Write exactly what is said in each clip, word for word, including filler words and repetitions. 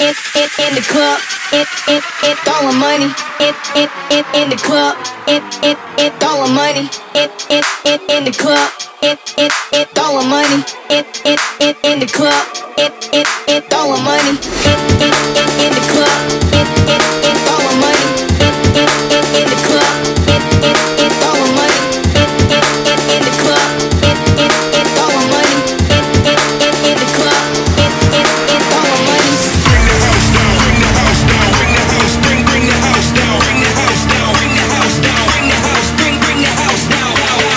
it, it, in the club, it, it, it, throwing money, it, it, it, in the club, it, it, it, throwing money, it, it, it, in the club, it, it, it, throwing money, it, it, it, in the club, it, it, it, throwing money, it, it, it, in the club, it, it, it, throwing money, it, it, it, in the club, it, it, it, throwing money, it, it, it, in the club, it, it, it, throwing money, it, it, it, in the club, it, it, it, throwing money. Bring the house down, bring the house down, bring the house, bring, bring the house down, bring the house down, bring the house down, bring the house, bring, bring the house down.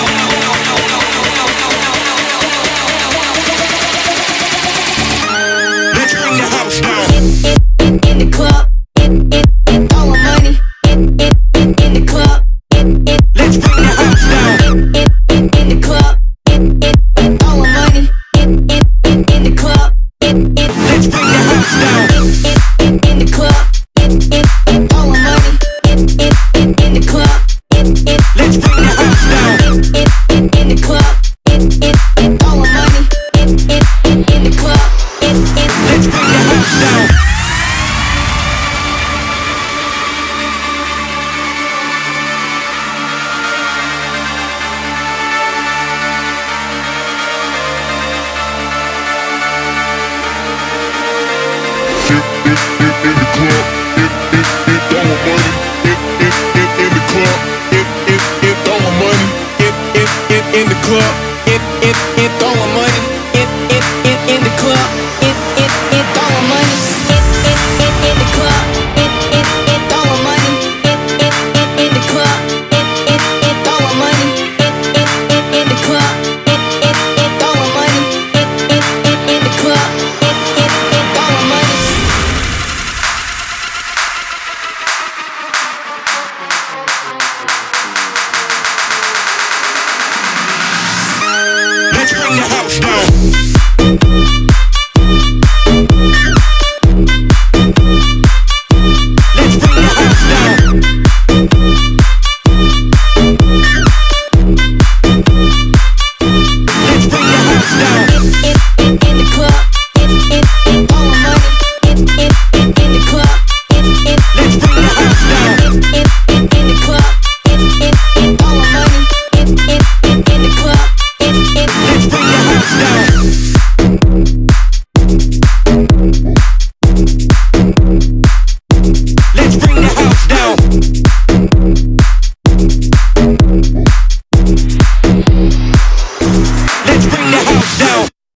Let's bring the house down. It, it, in the club, it, it, it, throwing money, it, it, it, in the club, it, it, Let's bring the house down. it, it, in the club, it, it, it, throwing money, it, it, it, in the club, it, it, Let's bring the house down. it, it, in the club, it, it, it, throwing money, it, it, it, in the club, it, it, Let's bring the house down. it, it, in the club, it, it, it, throwing money, it, it, it, in the club, it, it, Let's bring the house down. In the club, it, it, it, throwing money. it, it, it, in the club, it, it, it, throwing money, it, it, it, in the club, it, it, it, throwing money, it, it, it, in the club, it, it, it, throwing money, it, it, it, in the club, it, it, it, throwing money, it, it, it, in the club, it, it, it, throwing money. Let's bring the house down. Let's bring the house down. Let's bring the house down. It, it,